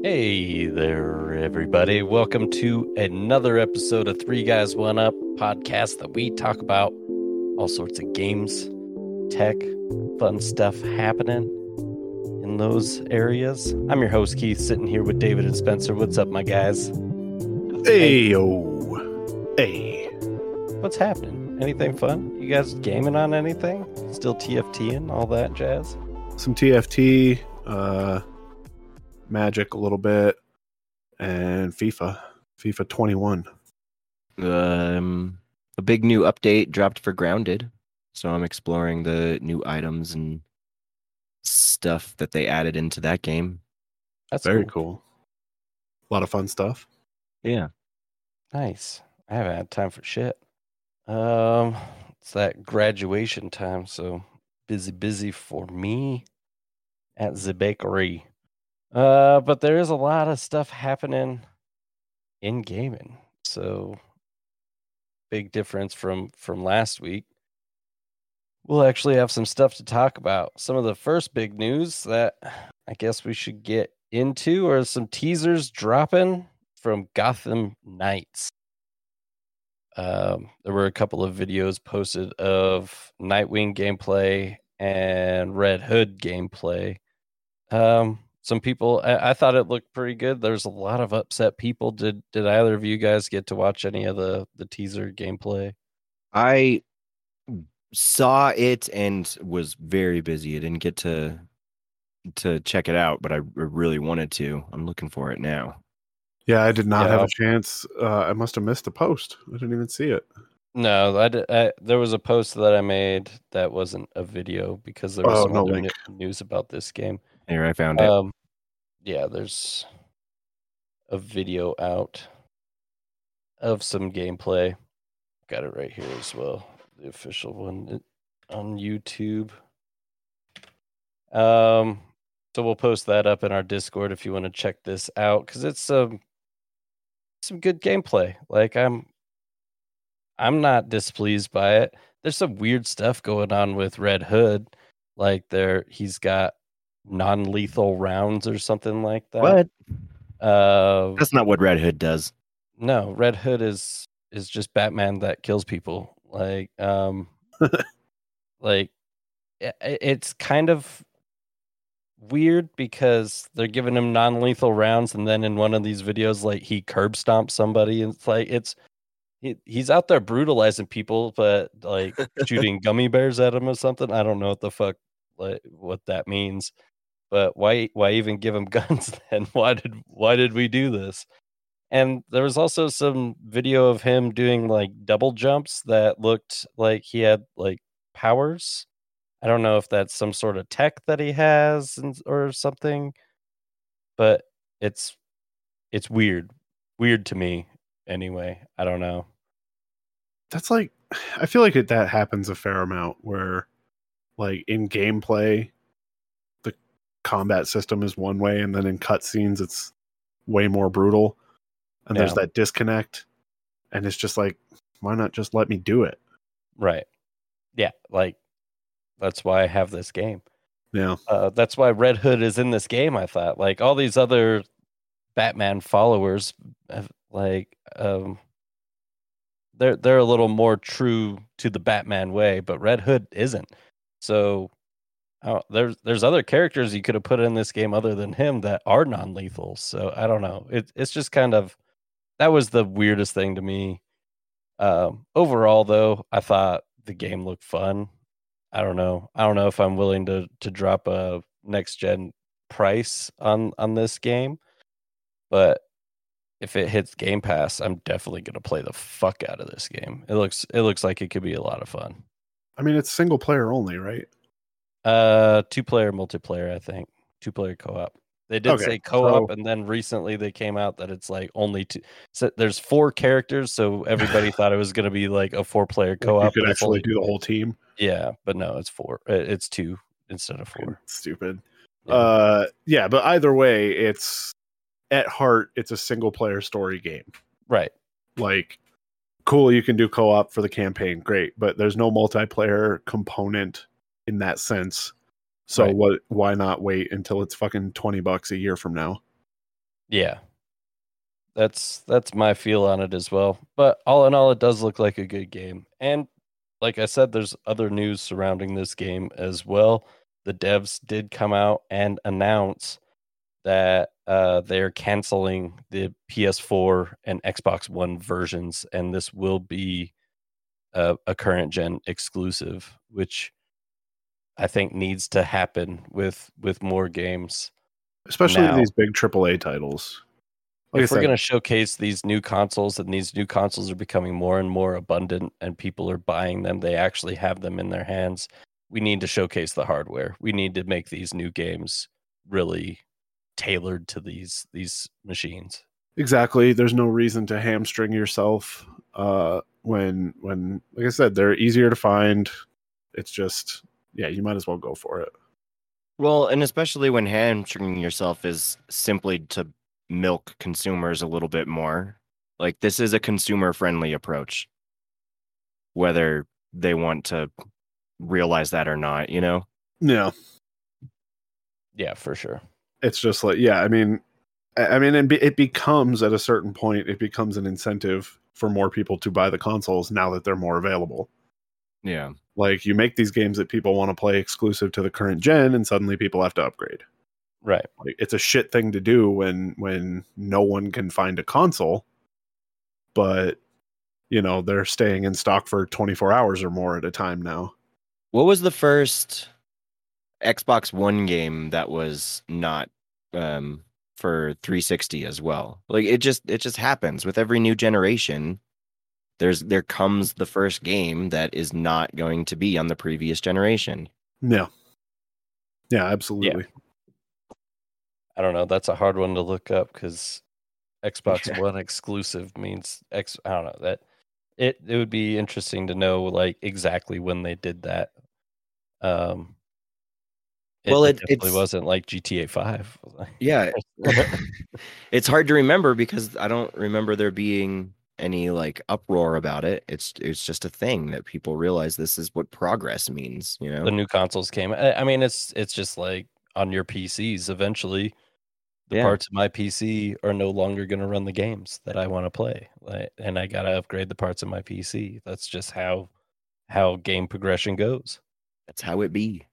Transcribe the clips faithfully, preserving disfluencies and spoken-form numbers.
Hey there, everybody. Welcome to another episode of Three Guys One Up podcast that we talk about all sorts of games, tech, fun stuff happening in those areas. I'm your host, Keith, sitting here with David and Spencer. What's up, my guys? Hey, yo. Hey. What's happening? Anything fun? You guys gaming on anything? Still T F T and all that jazz? Some T F T, uh, Magic a little bit, and FIFA. FIFA twenty-one. Um, a big new update dropped for Grounded, so I'm exploring the new items and stuff that they added into that game. That's Very cool. cool. A lot of fun stuff. Yeah. Nice. I haven't had time for shit. Um, it's that graduation time, so busy, busy for me at the bakery. Uh, but there is a lot of stuff happening in gaming, so big difference from from last week. We'll actually have some stuff to talk about. Some of the first big news that I guess we should get into are some teasers dropping from Gotham Knights. Um, there were a couple of videos posted of Nightwing gameplay and Red Hood gameplay. Um, some people, I, I thought it looked pretty good. There's a lot of upset people. Did did either of you guys get to watch any of the the teaser gameplay? I saw it and was very busy. I didn't get to to check it out, but I really wanted to. I'm looking for it now. Yeah, I did not Yeah. have a chance. Uh, I must have missed a post. I didn't even see it. No, I, did, I there was a post that I made that wasn't a video because there was Oh, some no other link. n- news about this game. Here, I found it. Um, yeah, there's a video out of some gameplay. Got it right here as well. The official one on YouTube. Um, so we'll post that up in our Discord if you want to check this out because it's some some good gameplay. Like I'm I'm not displeased by it. There's some weird stuff going on with Red Hood, like there he's got non-lethal rounds or something like that. What? Uh, That's not what Red Hood does. no, Red Hood is is just Batman that kills people. Like, um, like i- i- it's kind of weird because they're giving him non-lethal rounds, and then in one of these videos, like he curb stomps somebody, and it's like it's he, he's out there brutalizing people, but like shooting gummy bears at him or something. I don't know what the fuck like what that means. But why why even give him guns then? Why did why did we do this? And there was also some video of him doing like double jumps that looked like he had like powers. I don't know if that's some sort of tech that he has and, or something, but it's it's weird. Weird to me anyway. I don't know. That's like, I feel like it, that happens a fair amount where, like, in gameplay, the combat system is one way, and then in cutscenes, it's way more brutal. And there's Yeah. that disconnect. And it's just like, why not just let me do it? Right. Yeah, like that's why I have this game. Yeah. Uh, that's why Red Hood is in this game. I thought like all these other Batman followers, have, like um, they're they're a little more true to the Batman way, but Red Hood isn't. So uh, there's there's other characters you could have put in this game other than him that are non-lethal. So I don't know. It, it's just kind of that was the weirdest thing to me. Um, overall, though, I thought the game looked fun. I don't know. I don't know if I'm willing to to drop a next gen price on on this game, but if it hits Game Pass, I'm definitely going to play the fuck out of this game. It looks it looks like it could be a lot of fun. I mean, it's single player only, right? Uh, two player multiplayer, I think. Two player co op. They did Okay, say co op, so- and then recently they came out that it's like only two. So there's four characters, so everybody thought it was going to be like a four player co You op. could actually do the whole team. Yeah, but no, it's four. uh, It's two instead of four. Stupid. Yeah. Uh, yeah, but either way, it's at heart, it's a single player story game. Right. Like, cool, you can do co-op for the campaign, great, but there's no multiplayer component in that sense. So Right. what? Why not wait until it's fucking twenty bucks a year from now? Yeah. That's that's my feel on it as well. But all in all, it does look like a good game. And like I said, there's other news surrounding this game as well. The devs did come out and announce that uh, they're canceling the P S four and Xbox One versions, and this will be a, a current gen exclusive, which I think needs to happen with with more games. Especially now. these big triple A titles. Like If I we're said, going to showcase these new consoles, and these new consoles are becoming more and more abundant and people are buying them, they actually have them in their hands, we need to showcase the hardware. We need to make these new games really tailored to these these machines. exactly. There's no reason to hamstring yourself uh, when when like I said, they're easier to find. It's just yeah, you might as well go for it. Well, and especially when hamstringing yourself is simply to milk consumers a little bit more. Like, this is a consumer friendly approach, whether they want to realize that or not, you know? Yeah. Yeah, for sure. It's just like, yeah, I mean, I I mean, it, be, it becomes at a certain point, it becomes an incentive for more people to buy the consoles now that they're more available. Yeah. Like, you make these games that people want to play exclusive to the current gen, and suddenly people have to upgrade. Right. Like, it's a shit thing to do when when no one can find a console, but you know they're staying in stock for twenty-four hours or more at a time now. What was the first Xbox One game that was not um, for three sixty as well? Like, it just it just happens with every new generation. There's there comes the first game that is not going to be on the previous generation. Yeah, yeah, absolutely. Yeah. I don't know. That's a hard one to look up because Xbox Yeah. One exclusive means X. I don't know that it. It would be interesting to know like exactly when they did that. Um, it, Well, it it- definitely it's- wasn't like G T A Five. Yeah. It's hard to remember because I don't remember there being any like uproar about it. It's it's just a thing that people realize this is what progress means, you know? The new consoles came. I, I mean, it's it's just like on your P Cs. Eventually, the Yeah. parts of my P C are no longer going to run the games that I want to play, like, and I got to upgrade the parts of my P C. That's just how how game progression goes. That's how it be.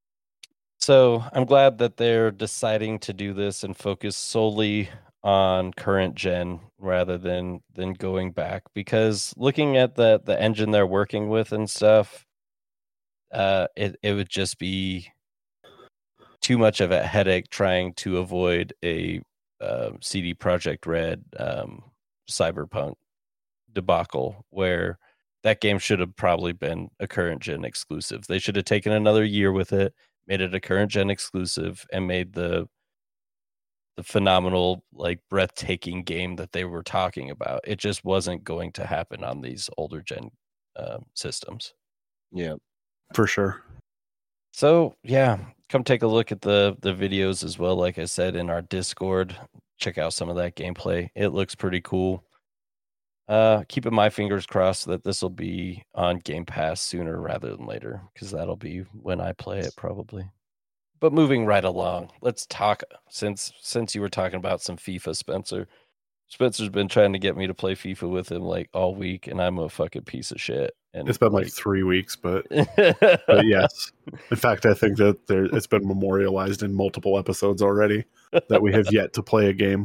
So I'm glad that they're deciding to do this and focus solely on current gen rather than than going back, because looking at the the engine they're working with and stuff, uh, it it would just be too much of a headache trying to avoid a uh, C D Projekt Red um, Cyberpunk debacle where that game should have probably been a current gen exclusive. They should have taken another year with it, made it a current gen exclusive, and made the the phenomenal, like breathtaking game that they were talking about. It just wasn't going to happen on these older gen um, systems. Yeah. For sure. So yeah, come take a look at the the videos as well. Like I said, in our Discord, check out some of that gameplay. It looks pretty cool. Uh, keeping my fingers crossed that this will be on Game Pass sooner rather than later, because that'll be when I play it probably. But moving right along, let's talk since since you were talking about some FIFA, Spencer. Spencer's been trying to get me to play FIFA with him like all week, and I'm a fucking piece of shit. And It's been like, like three weeks, but but yes. In fact, I think that there it's been memorialized in multiple episodes already that we have yet to play a game.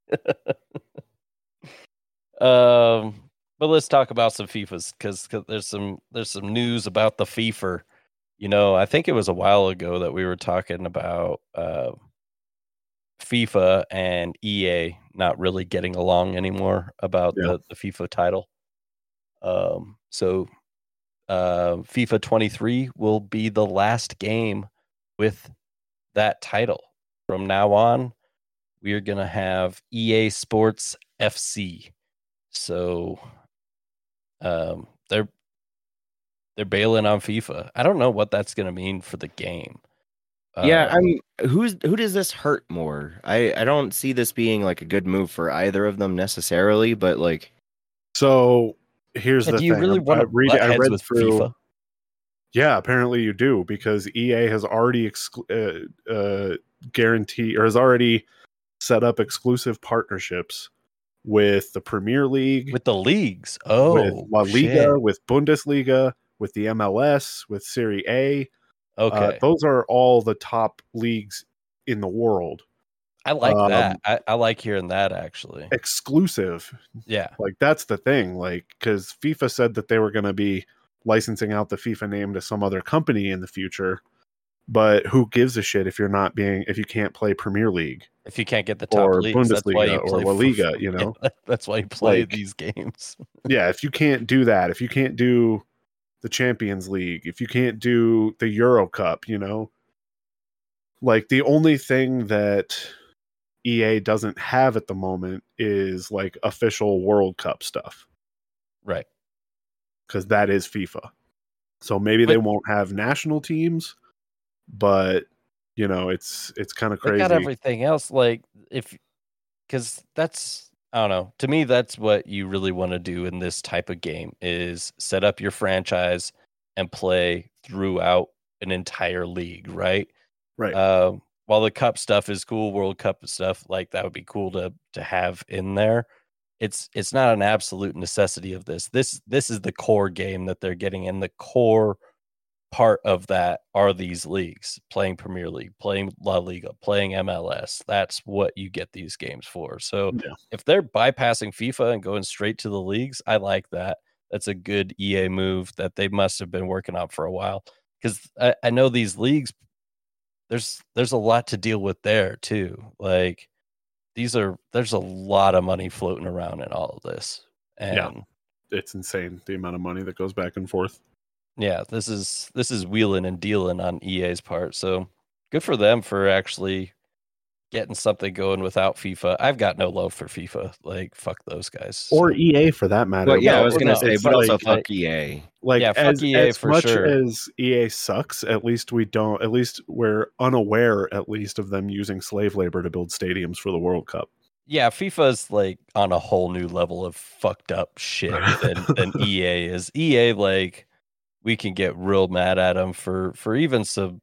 Um, but let's talk about some FIFAs because there's some there's some news about the FIFA. You know, I think it was a while ago that we were talking about uh, FIFA and E A not really getting along anymore about Yeah. the, the FIFA title. Um, so uh, FIFA twenty-three will be the last game with that title. From now on, we are going to have E A Sports F C. So um, they're they're bailing on FIFA. I don't know what that's going to mean for the game. Yeah, Uh, I'm who's who does this hurt more? I I don't see this being like a good move for either of them necessarily, but like So here's yeah, the do you thing. really I, want I to read butt I heads read with through FIFA? Yeah, apparently you do, because E A has already exclu- uh, uh, guaranteed or has already set up exclusive partnerships with the Premier League, with the leagues. Oh, with La Liga, shit. with Bundesliga, with the M L S, with Serie A. Okay. Uh, those are all the top leagues in the world. I like um, that. I, I like hearing that, actually. Exclusive. Yeah. Like, that's the thing. Like, because FIFA said that they were going to be licensing out the FIFA name to some other company in the future. But who gives a shit if you're not being, if you can't play Premier League? If you can't get the top Or leagues, that's why you Bundesliga or play La for- Liga, you yeah, know? that's why you play Like- these games. Yeah, if you can't do that, if you can't do the Champions League, if you can't do the Euro Cup, you know? Like, the only thing that E A doesn't have at the moment is like official World Cup stuff, Right. because that is FIFA. So maybe they But- won't have national teams, but you know, it's it's kind of They crazy. got everything else, like, if, because that's, I don't know. To me, that's what you really want to do in this type of game is set up your franchise and play throughout an entire league, right? Right. Um, while the cup stuff is cool, World Cup stuff, like that would be cool to to have in there. It's it's not an absolute necessity of this. This this is the core game that they're getting, and the core part of that are these leagues, playing Premier League, playing La Liga, playing M L S. That's what you get these games for. So Yeah. if they're bypassing FIFA and going straight to the leagues, I like that. That's a good E A move that they must have been working on for a while. Because I, I know these leagues, there's there's a lot to deal with there too. Like these are there's a lot of money floating around in all of this. And Yeah. It's insane the amount of money that goes back and forth. yeah, this is this is wheeling and dealing on E A's part. So good for them for actually getting something going without FIFA. I've got no love for FIFA. Like fuck those guys. Or So- E A for that matter. Well, yeah, No, I was no, gonna say, it's but also like- fuck E A. Like, Yeah, fuck as, E A as for much sure. as E A sucks, at least we don't, at least we're unaware, at least, of them using slave labor to build stadiums for the World Cup. Yeah, FIFA's like on a whole new level of fucked up shit than, than E A is. E A, like, we can get real mad at them for for even some,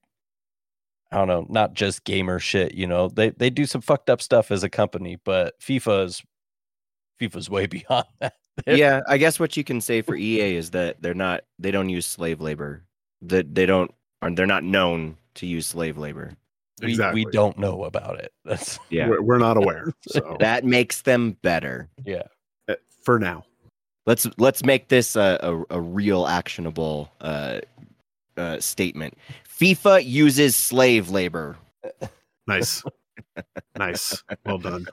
I don't know, not just gamer shit. You know, they they do some fucked up stuff as a company, but FIFA's FIFA's way beyond that. Yeah, I guess what you can say for E A is that they're not, they don't use slave labor. That they don't, or they're not known to use slave labor. we Exactly. we don't know about it. That's Yeah, We're, we're not aware. So that makes them better. yeah. uh, for now. Let's let's make this a a, a real actionable uh, uh, statement. FIFA uses slave labor. Nice. Nice. Well done.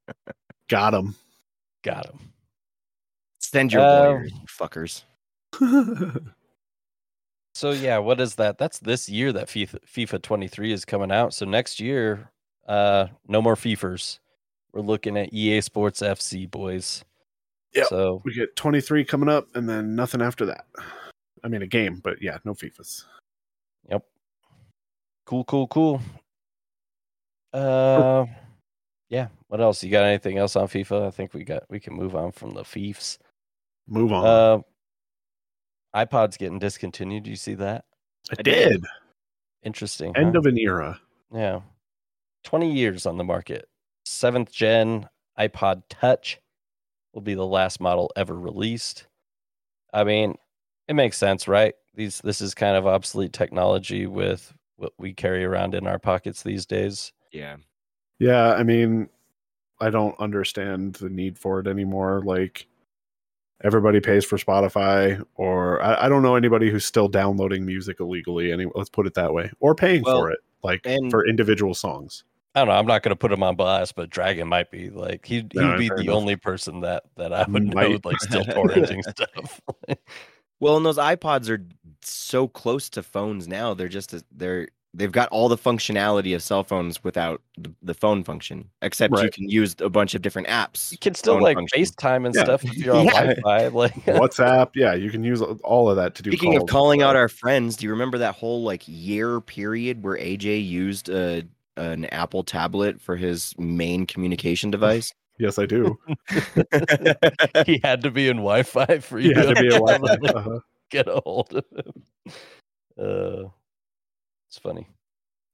Got him. Got him. Send your Um, lawyers, you fuckers. So yeah, what is that? That's this year that FIFA FIFA twenty-three is coming out. So next year, uh, no more FIFAs. We're looking at E A Sports F C, boys. Yep. So We get twenty-three coming up and then nothing after that. I mean, a game, but yeah, no FIFAs. yep. Cool, cool, cool. Uh, yeah. What else? You got anything else on FIFA? I think we got. We can move on from the Fiefs. Move on. Uh, iPod's getting discontinued. Do you see that? I I did. did. Interesting. End huh? of an era. Yeah. twenty years on the market. Seventh gen iPod Touch will be the last model ever released. I mean, it makes sense, right? These this is kind of obsolete technology with what we carry around in our pockets these days. Yeah. Yeah, I mean, I don't understand the need for it anymore. Like, everybody pays for Spotify, or I, I don't know anybody who's still downloading music illegally. Anyway, let's put it that way, or paying Well, for it, like and- for individual songs. I don't know. I'm not going to put him on blast, but Dragon might be like he he No, would be fair the enough. only person that that I would know Might. like still torrenting stuff. Well, and those iPods are so close to phones now. They're just they're they've got all the functionality of cell phones without the, the phone function, except you Right. can use a bunch of different apps. You can still Phone like function. FaceTime and Yeah. stuff if you're on Yeah. Wi-Fi. Like WhatsApp, yeah, you can use all of that to do. Speaking of calls. calling out our friends, do you remember that whole like year period where A J used a an Apple tablet for his main communication device? Yes, I do. he had to be in Wi-Fi for you You had to be a to Wi-Fi. Uh-huh. get a hold of him. Uh, it's funny.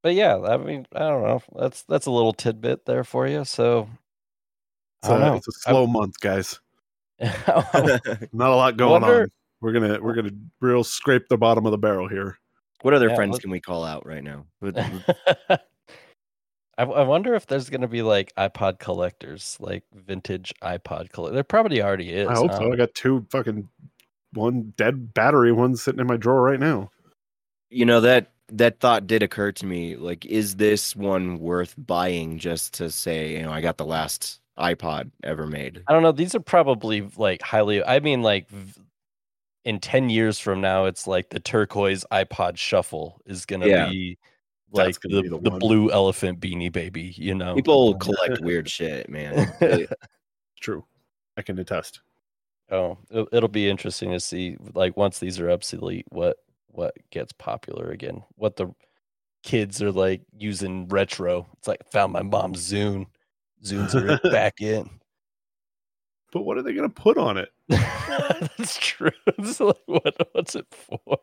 but yeah, I mean, I don't know. That's that's a little tidbit there for you. So It's I don't a, know. it's a slow month, guys. I Not a lot going wonder. on. We're gonna we're gonna real scrape the bottom of the barrel here. What other Yeah, friends what- can we call out right now? With- with- I, I wonder if there's gonna be like iPod collectors, like vintage iPod collector. There probably already is. I hope huh? so. I got two fucking one dead battery ones sitting in my drawer right now. you know that that thought did occur to me. Like, is this one worth buying just to say, you know, I got the last iPod ever made? I don't know. These are probably like highly. I mean, like v- in ten years from now, it's like the turquoise iPod Shuffle is gonna Yeah. be That's like gonna the be the the one. blue elephant Beanie Baby. You know, People collect weird shit, man. They- True. I can attest. Oh, it- it'll be interesting to see, like, once these are obsolete, what what gets popular again. What the kids are like using retro. It's like found my mom's Zune. Zunes are back in. But what are they gonna put on it? That's true. It's like, what what's it for?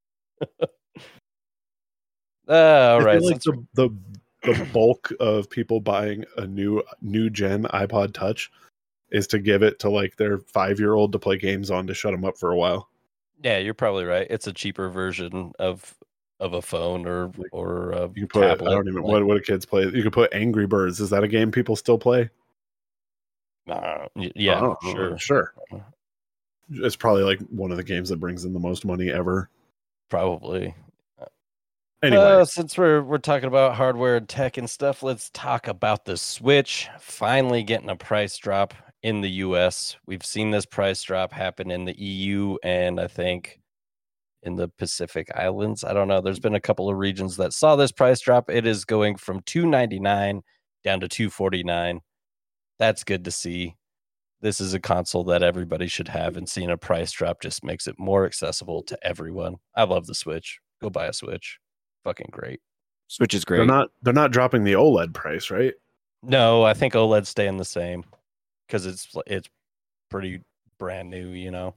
Uh, all I feel right. like since the, the the bulk of people buying a new new gen iPod Touch is to give it to like their five year old to play games on to shut them up for a while. Yeah, you're probably right. It's a cheaper version of of a phone or Like, or a You can put tablet. I don't even like, what what do kids play? You can put Angry Birds. Is that a game people still play? uh, y- yeah, Oh, sure, sure. It's probably like one of the games that brings in the most money ever. probably. Anyway, Uh, since we're we're talking about hardware and tech and stuff, let's talk about the Switch finally getting a price drop in the U S. We've seen this price drop happen in the E U and I think in the Pacific Islands. I don't know. There's been a couple of regions that saw this price drop. It is going from two ninety-nine down to two forty-nine. That's good to see. This is a console that everybody should have, and seeing a price drop just makes it more accessible to everyone. I love the Switch. Go buy a Switch. Fucking great. Switch is they're great. not they're not dropping the OLED price, right? No, I think OLED's staying the same because it's it's pretty brand new, you know.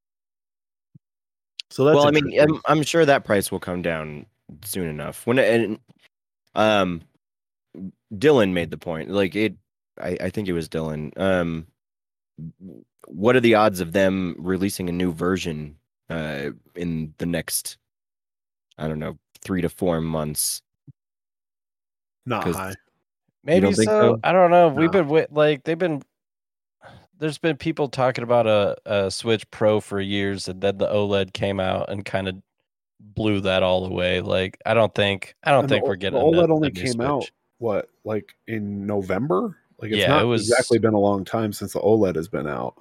So that's well, I mean, interesting. I'm, I'm sure that price will come down soon enough. When it, and, um, Dylan made the point. Like it, I, I think it was Dylan. Um, what are the odds of them releasing a new version uh, in the next, I don't know, three to four months? Not 'cause- high. Maybe don't think so. so? I don't know. We've No. been wi- like they've been. There's been people talking about a, a Switch Pro for years, and then the OLED came out and kind of blew that all away. Like I don't think I don't And think the, we're the getting OLED a, only a new came Switch. out what like in November. Like it's Yeah, not it was- exactly been a long time since the OLED has been out.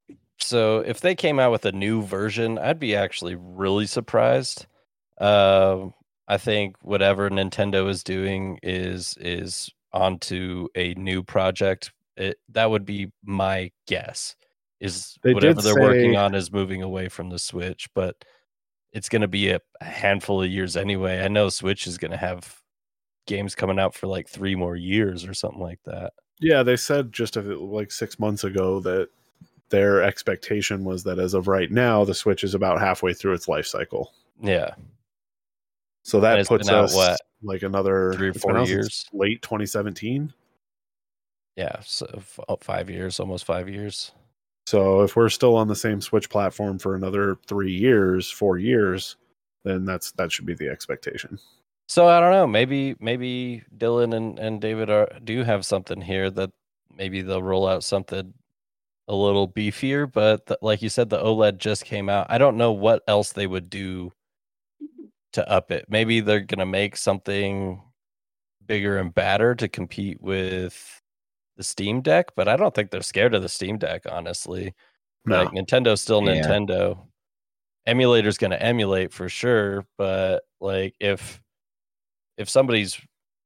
So if they came out with a new version, I'd be actually really surprised. Uh, I think whatever Nintendo is doing is is onto a new project. It, that would be my guess. Is They whatever did they're working say- on is moving away from the Switch, but it's going to be a, a handful of years anyway. I know Switch is going to have games coming out for like three more years or something like that. Yeah, they said just a, like six months ago that their expectation was that as of right now, the Switch is about halfway through its life cycle. Yeah, So And that it's puts been out, us what, like another three or it's four been out since years? late twenty seventeen. Yeah, so f- oh, five years, almost five years. So if we're still on the same Switch platform for another three years, four years, then that's that should be the expectation. So I don't know. Maybe maybe Dylan and, and David are do have something here that maybe they'll roll out something a little beefier. But the, like you said, the OLED just came out. I don't know what else they would do to up it. Maybe they're gonna make something bigger and badder to compete with the Steam Deck. But I don't think they're scared of the Steam Deck, honestly. No, Like Nintendo's still Yeah. Nintendo. Emulator's gonna emulate for sure, but like if if somebody's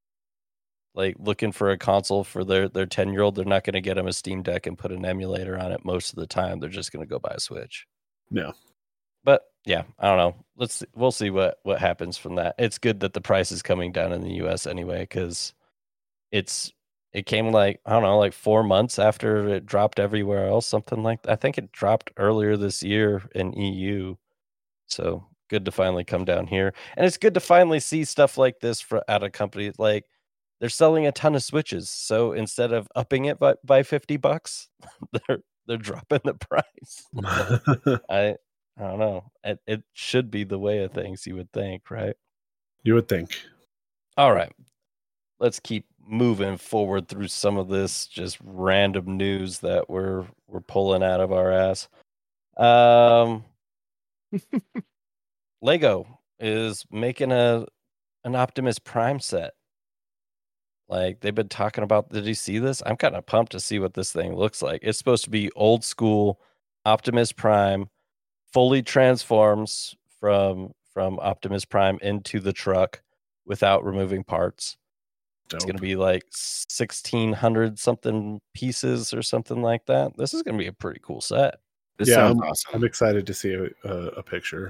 like looking for a console for their their ten year old, they're not going to get them a Steam Deck and put an emulator on it most of the time. They're just going to go buy a Switch. no. But yeah, I don't know. Let's we'll see what what happens from that. It's good that the price is coming down in the U S anyway, because it's it came like I don't know, like four months after it dropped everywhere else. Something like I think it dropped earlier this year in E U. So good to finally come down here, and it's good to finally see stuff like this for at a company. Like they're selling a ton of Switches, so instead of upping it by, by fifty bucks, they're they're dropping the price. I I don't know. It, it should be the way of things, you would think, right? You would think. All right. Let's keep moving forward through some of this just random news that we're we're pulling out of our ass. Um Lego is making a an Optimus Prime set. Like they've been talking about, did you see this? I'm kind of pumped to see what this thing looks like. It's supposed to be old school Optimus Prime, fully transforms from from Optimus Prime into the truck without removing parts. Dope. It's going to be like sixteen hundred something pieces or something like that. This is going to be a pretty cool set. This yeah, sounds I'm, awesome. I'm excited to see a, a, a picture.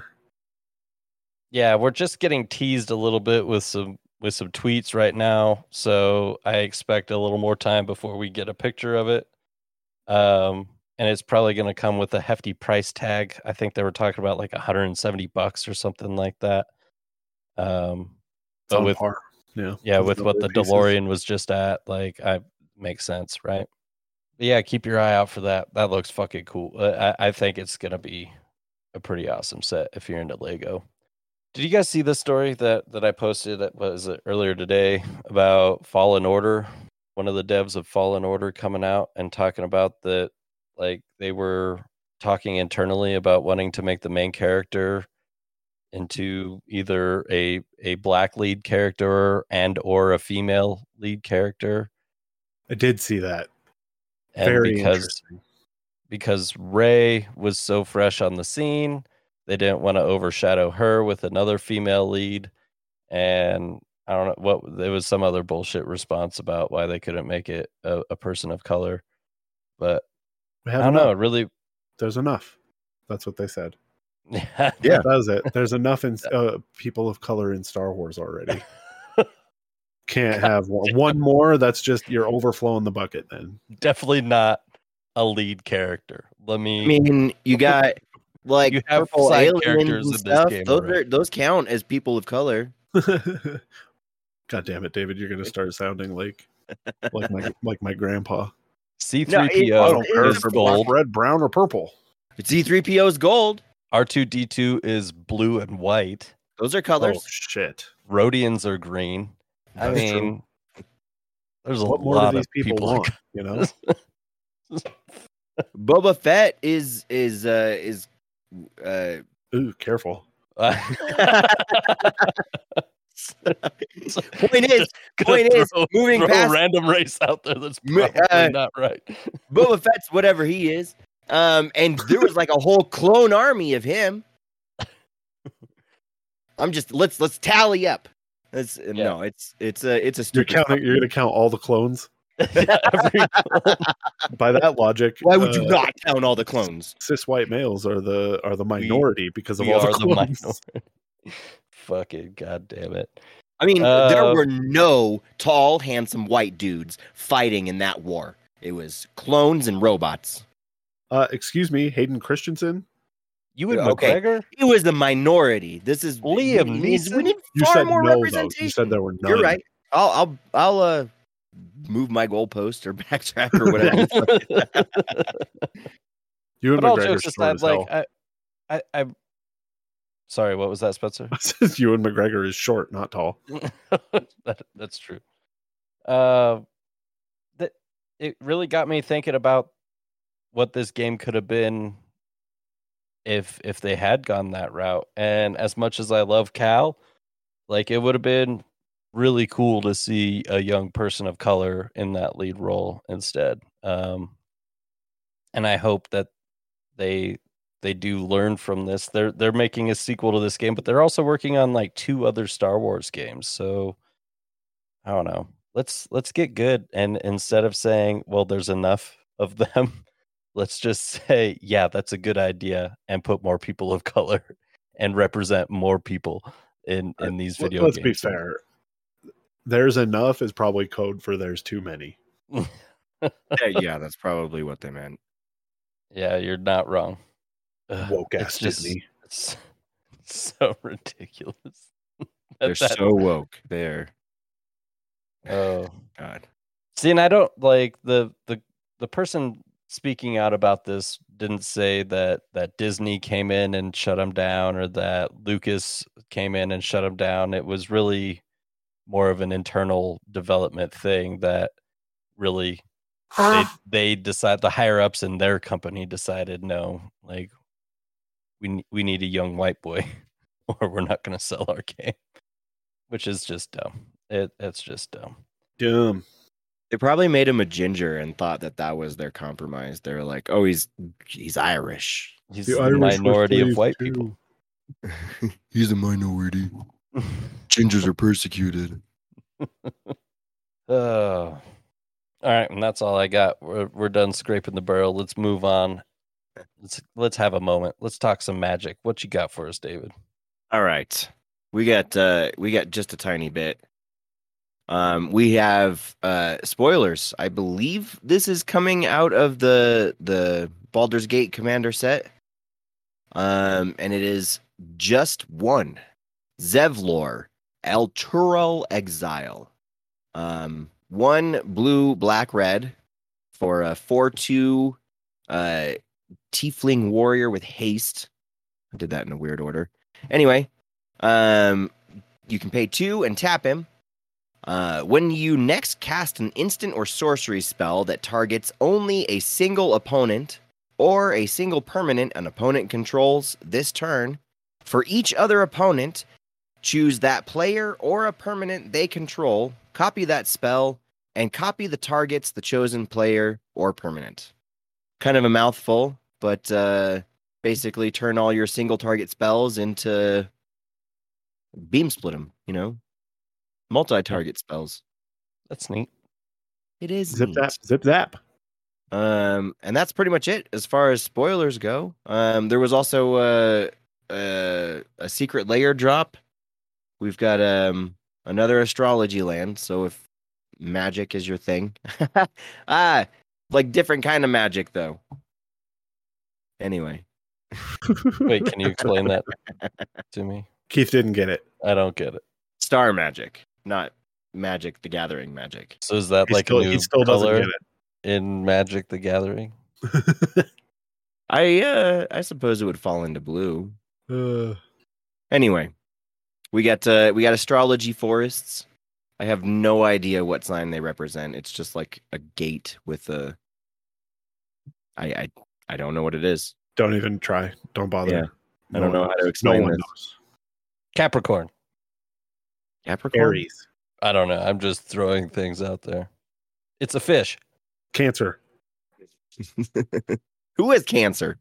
Yeah, we're just getting teased a little bit with some with some tweets right now, so I expect a little more time before we get a picture of it. Um, and it's probably going to come with a hefty price tag. I think they were talking about like one hundred seventy bucks or something like that. Um, It's but on with par. Yeah, yeah, with with what the pieces. DeLorean was just at, like, I makes sense, right? But yeah, keep your eye out for that. That looks fucking cool. Uh, I, I think it's gonna be a pretty awesome set if you're into Lego. Did you guys see this story that that I posted? That was it earlier today about Fallen Order. One of the devs of Fallen Order coming out and talking about that, like they were talking internally about wanting to make the main character into either a a black lead character and or a female lead character. I did see that. And Very because interesting. because Rey was so fresh on the scene, they didn't want to overshadow her with another female lead. And I don't know what, there was some other bullshit response about why they couldn't make it a, a person of color. But We I have don't enough. know, it really. There's enough. That's what they said. Yeah. That was it. There's enough in, uh, people of color in Star Wars already. Can't have one, one more. That's just, you're overflowing the bucket then. Definitely not a lead character. Let me. I mean, you got like You have purple side aliens characters and in this stuff. game Those already. are those count as people of color. God damn it, David! You're gonna start sounding like like my like my grandpa. C No, three P it- O I don't care is if they're gold. black, red, brown, or purple. C three P O is gold. R two D two is blue and white. Those are Oh colors. shit! Rhodians are green. I That's true. mean, there's a What more lot do these of people, people. want? You know, Boba Fett is is uh is uh ooh, careful. point is point is throw, moving throw past a random race out there that's M- probably uh, not right. Boba Fett's whatever he is. Um, and there was like a whole clone army of him. I'm just let's let's tally up. It's no, it's it's a it's a You're stupid. counting. You're gonna count all the clones. Every By that logic, Why would you uh, not count all the clones? cis white males are the are the minority because of we all the are the clones. minority. Fucking goddamn it. I mean, Uh, there were no tall, handsome white dudes fighting in that war. It was clones and robots. Uh, excuse me, Hayden Christensen. You and Okay. McGregor? It was the minority. This is Liam we need, we Neeson? need You far said more no, though. representation. You said there were none. You're right. I'll I'll I'll uh move my goalpost or backtrack or whatever. You and But all McGregor jokes short aside, as like hell. I, I, I, sorry, what was that, Spencer? You and McGregor is short, not tall. that, that's true. Uh, that it really got me thinking about what this game could have been if if they had gone that route. And as much as I love Cal, like it would have been really cool to see a young person of color in that lead role instead. Um, and I hope that they they do learn from this. They're they're making a sequel to this game, but they're also working on like two other Star Wars games. So I don't know. Let's let's get good. And instead of saying, well, there's enough of them, let's just say, yeah, that's a good idea, and put more people of color and represent more people in in these video Let's games. be fair. There's enough is probably code for there's too many. Yeah, yeah, that's probably what they meant. Yeah, you're not wrong. Ugh, Woke it's ass just- Disney. It's, So ridiculous. They're That- so woke. They're Oh. God. See, and I don't like the the the person speaking out about this didn't say that that Disney came in and shut them down or that Lucas came in and shut them down. It was really more of an internal development thing that really they they decide the higher ups in their company decided no, like we we need a young white boy or we're not going to sell our game, which is just dumb. It it's just dumb. Dumb. They probably made him a ginger and thought that that was their compromise. They were like, "Oh, he's he's Irish. He's The the, Irish were minority of slaves white too. people. He's a minority. Gingers are persecuted." Oh. All right, and that's all I got. We're we're done scraping the barrel. Let's move on. Let's let's have a moment. Let's talk some Magic. What you got for us, David? All right, we got uh, we got just a tiny bit. Um, we have uh, spoilers. I believe this is coming out of the the Baldur's Gate Commander set. Um, and it is just one Zevlor Elturel Exile. Um, one blue, black, red for a four two uh, Tiefling Warrior with haste. I did that in a weird order. Anyway, um, you can pay two and tap him. Uh, when you next cast an instant or sorcery spell that targets only a single opponent or a single permanent an opponent controls this turn, for each other opponent, choose that player or a permanent they control, copy that spell, and copy the targets the chosen player or permanent. Kind of a mouthful, but uh, basically turn all your single target spells into beam split them, you know? Multi-target spells. That's neat. It is Zip neat. zap, zip zap. Um, and that's pretty much it as far as spoilers go. Um, there was also uh, uh, a secret layer drop. We've got um another astrology land. So if magic is your thing, ah, like different kind of magic though. Anyway, Wait, can you explain that to me? Keith didn't get it. I don't get it. star magic, not Magic the Gathering magic. So is that He like still, a new he still doesn't color get in Magic the Gathering? it. I uh, I suppose it would fall into blue. uh, Anyway, we got uh, we got astrology forests. I have no idea what sign they represent. It's just like a gate with a. I I I don't know what it is. don't even try. Don't bother. Yeah, I No don't one know how to knows. No explain one this. knows. Capricorn. Capricorn. Aries. I don't know. I'm just throwing things out there. It's a fish. Cancer. Who is Cancer?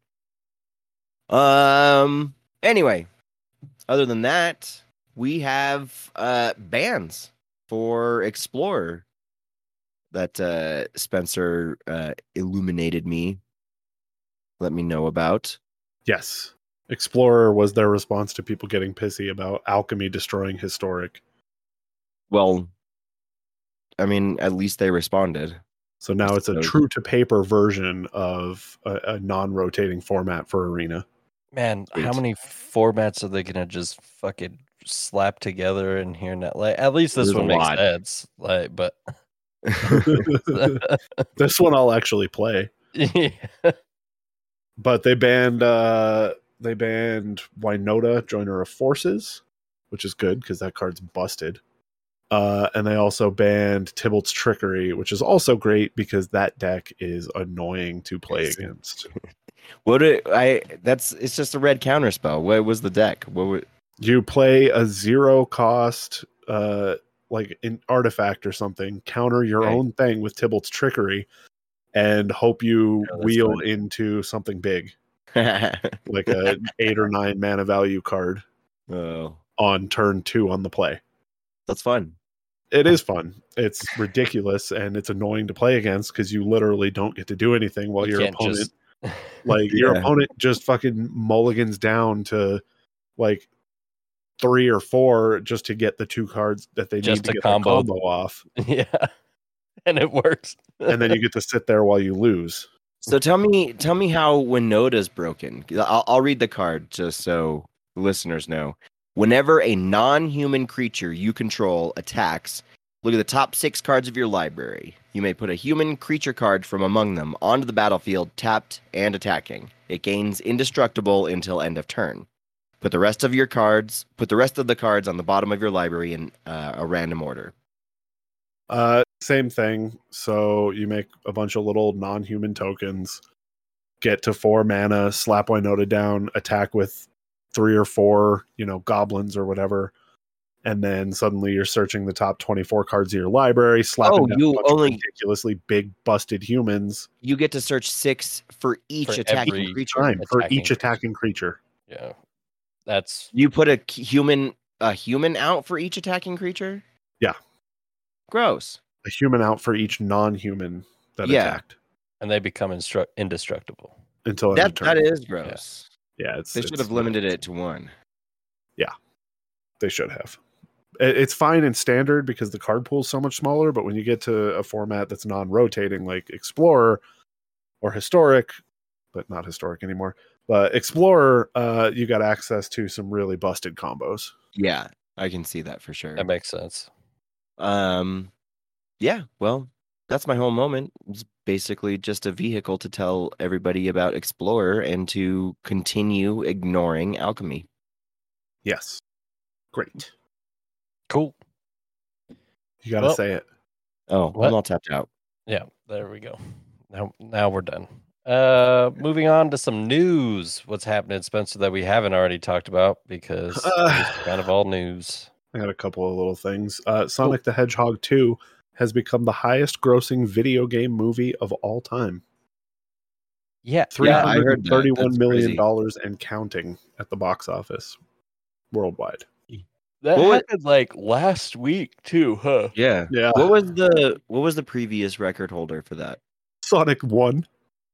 Um. Anyway, other than that, we have uh bans for Explorer that uh Spencer uh illuminated me. Let me know about. Yes. Explorer was their response to people getting pissy about alchemy destroying historic. Well, I mean, at least they responded. So now it's a So- true to paper version of a, a non-rotating format for Arena. Man, how Sweet. many formats are they gonna just fucking slap together in here now? Like, at least this There's a one makes lot. sense. Like, but This one I'll actually play. yeah. But they banned uh they banned Wynota, Joiner of Forces, which is good because that card's busted. Uh, and they also banned Tybalt's Trickery, which is also great because that deck is annoying to play Yes. against. What it, I that's it's just a red counter spell. What was the deck? What would, You play a zero cost uh like an artifact or something, counter your Okay. own thing with Tybalt's Trickery, and hope you Yeah, that's wheel fine. into something big, like a eight or nine mana value card oh, on turn two on the play. that's fun. It is fun. It's ridiculous and it's annoying to play against because you literally don't get to do anything while You your can't opponent just- like your Yeah. opponent just fucking mulligans down to like three or four just to get the two cards that they Just need to to get combo. the combo off. yeah, and it works. And then you get to sit there while you lose. So tell me, tell me how Winota's broken. I'll, I'll read the card just so the listeners know, whenever a non-human creature you control attacks, look at the top six cards of your library. You may put a human creature card from among them onto the battlefield, tapped and attacking. It gains indestructible until end of turn. Put the rest of your cards, put the rest of the cards on the bottom of your library in uh, a random order. Uh, same thing. So you make a bunch of little non-human tokens, get to four mana, slap Winota down, attack with three or four, you know, goblins or whatever, and then suddenly you're searching the top twenty-four cards of your library, slapping Oh, down you a bunch only- of ridiculously big busted humans You get to search six for each For attacking every creature. time for attacking each attacking creature. Yeah, that's You put a k- human a human out for each attacking creature? Yeah. Gross. A human out for each non-human that Yeah. attacked and they become instru- indestructible. until end That of turn. that is gross. Yeah, it's They should it's have limited nuts. it to one. They should have. It- It's fine in standard because the card pool is so much smaller, but when you get to a format that's non-rotating like Explorer or Historic, but not Historic anymore, but Explorer, uh, you got access to some really busted combos. Yeah, I can see that for sure. That makes sense. Um, yeah, well, that's my whole moment. It's basically just a vehicle to tell everybody about Explorer and to continue ignoring alchemy. Yes. Great. Cool. You got to Well- say it. Oh, What? I'm all tapped out. Yeah, there we go. Now, now we're done. Uh, moving on to some news. What's happening, Spencer, that we haven't already talked about because Uh, it's kind of all news. I had a couple of little things. Uh, Sonic the Hedgehog two has become the highest grossing video game movie of all time. Yeah, Three Yeah, I hundred heard that. thirty-one That's million crazy. dollars and counting at the box office worldwide. that What was- happened like last week too, huh? Yeah. Yeah. What was the what was the previous record holder for that? Sonic one.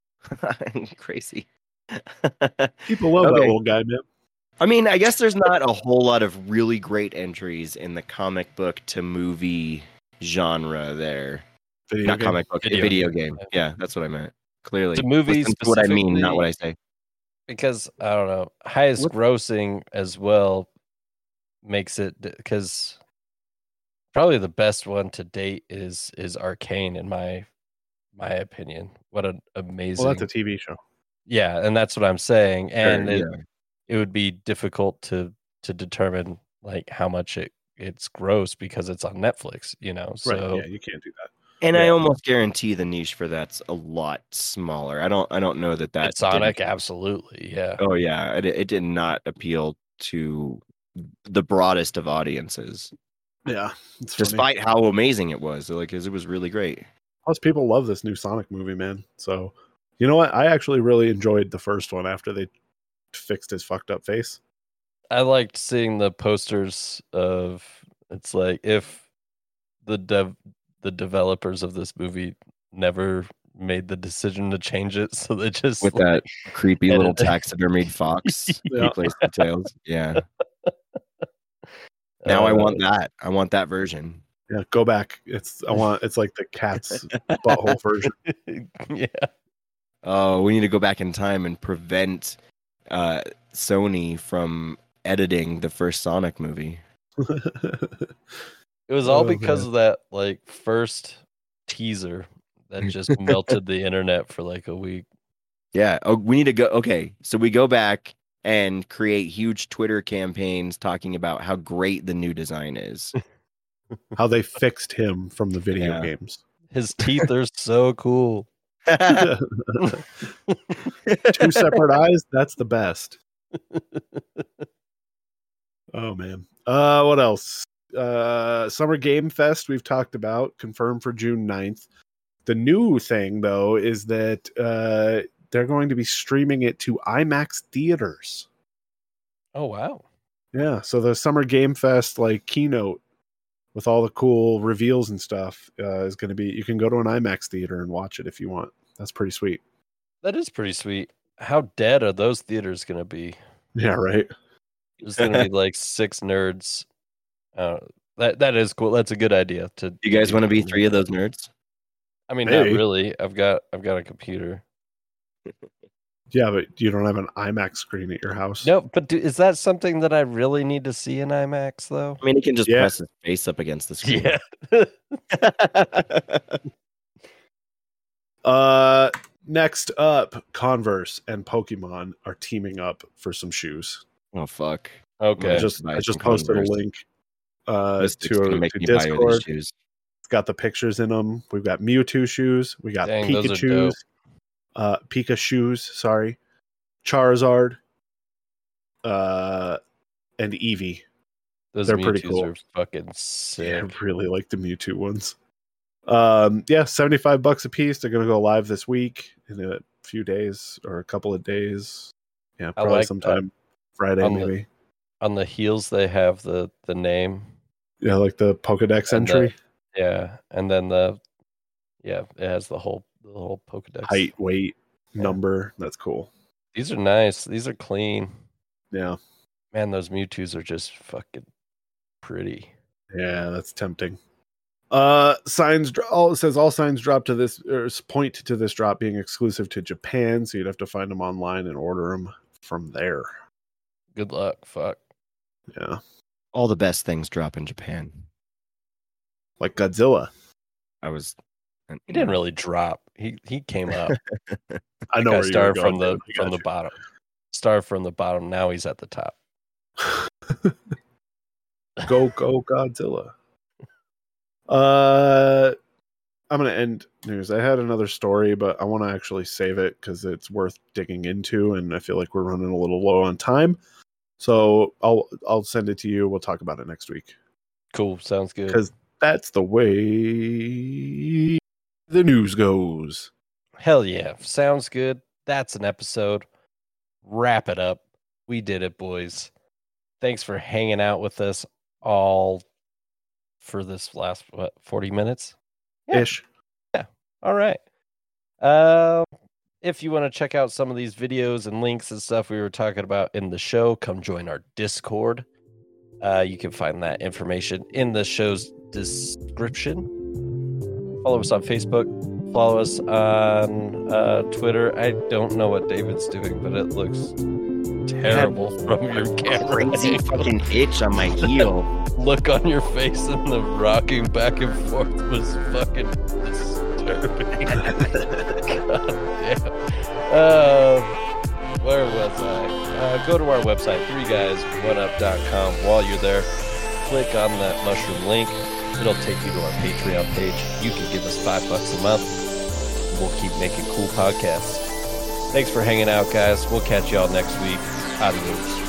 Crazy. People love Okay. that little guy, man. I mean, I guess there's not a whole lot of really great entries in the comic book to movie genre there. Video Not game. comic book, Video video, game. game. Yeah, that's what I meant. Clearly. To movies Listen to what I mean, not specifically- what I say. Because I don't know, highest What- grossing as well makes it because probably the best one to date is is Arcane in my my opinion. What an amazing, Well, that's a T V show. yeah, and that's what I'm saying. And Sure, it, yeah. it would be difficult to to determine like how much it it's gross because it's on Netflix, you know. So Right. Yeah, you can't do that. And I Yeah. almost guarantee the niche for that's a lot smaller. I don't I don't know that that it's Sonic, didn't- absolutely, yeah. Oh yeah, it, it did not appeal to the broadest of audiences, Yeah. It's funny. despite how amazing it was. Like, 'cause it was really great. Plus, people love this new Sonic movie, man. So, you know what? I actually really enjoyed the first one after they fixed his fucked up face. I liked seeing the posters of it's like if the dev the developers of this movie never made the decision to change it, so they just With like, that creepy little edited- taxidermied fox Yeah. who plays the tails. Yeah. Now I uh, want that. I want that version. Yeah, go back. It's I want. It's like the cat's butthole version. yeah. Oh, we need to go back in time and prevent uh, Sony from editing the first Sonic movie. It was all Oh, because man. of that like first teaser that just melted the internet for like a week. Yeah. Oh, we need to go. Okay. So we go back and create huge Twitter campaigns talking about how great the new design is. How they fixed him from the video Yeah. games. His teeth are so cool. Two separate eyes. That's the best. Oh man. Uh, what else? Uh, Summer Game Fest we've talked about, confirmed for June ninth. The new thing though is that uh, they're going to be streaming it to IMAX theaters. Oh wow. Yeah, so the Summer Game Fest like keynote with all the cool reveals and stuff uh, is going to be. You can go to an IMAX theater and watch it if you want. That's pretty sweet. That is pretty sweet. How dead are those theaters gonna be? Yeah, right. There's gonna be like six nerds. Uh, that that is cool. That's a good idea. To You guys want to be three of those nerds? I mean, Maybe. not really. I've got I've got a computer. Yeah, but you don't have an IMAX screen at your house. No, but do, is that something that I really need to see in IMAX though? I mean, he can just Yeah. press his face up against the screen. Yeah. Uh, next up, Converse and Pokemon are teaming up for some shoes. Oh fuck! Okay. I just buy I just some posted Converse. a link uh, Mystic's to, gonna make to me buy you these Discord. shoes. It's got the pictures in them. We've got Mewtwo shoes. We got Dang, those are Pikachu's. Uh, Pika shoes. Sorry, Charizard. Uh, and Eevee. Those They're Mewtwo's pretty cool. are fucking Yeah, sick. I really like the Mewtwo ones. Um, yeah, seventy-five bucks a piece. They're gonna go live this week in a few days or a couple of days. Yeah, I probably like sometime Friday On the- maybe. On the heels, they have the the name. Yeah, like the Pokedex And the- entry, Yeah, and then the yeah, it has the whole the whole Pokedex. height, weight, Yeah. number. That's cool. These are nice. These are clean. Yeah, Man, those Mewtwo's are just fucking pretty. yeah, that's tempting. Uh, signs. dro- All it says all signs drop to this or s- point to this drop being exclusive to Japan, so you'd have to find them online and order them from there. Good luck. Fuck. Yeah, All the best things drop in Japan. like Godzilla. I was. He didn't really drop. He he came up. I know Guy where you were started from going, the dude. I from got the you. bottom. Started from the bottom. Now he's at the top. Go go Godzilla. Uh, I'm gonna end news. I had another story, but I want to actually save it because it's worth digging into, and I feel like we're running a little low on time. So I'll I'll send it to you. We'll talk about it next week Cool. Sounds good. because that's the way the news goes. Hell yeah. Sounds good. That's an episode. Wrap it up. We did it, boys. Thanks for hanging out with us all for this last, what, forty minutes? Yeah. Ish. All right. Uh, if you want to check out some of these videos and links and stuff we were talking about in the show, come join our Discord. Uh, you can find that information in the show's description. Follow us on Facebook. Follow us on uh, Twitter. I don't know what David's doing, but it looks terrible from your camera. Crazy fucking itch on my heel. Look on your face and the rocking back and forth was fucking disturbing. God damn. Uh, where was I? Uh, go to our website, three guys one up dot com. While you're there, click on that mushroom link. It'll take you to our Patreon page. You can give us five bucks a month. We'll keep making cool podcasts. Thanks for hanging out, guys. We'll catch y'all next week. Adios.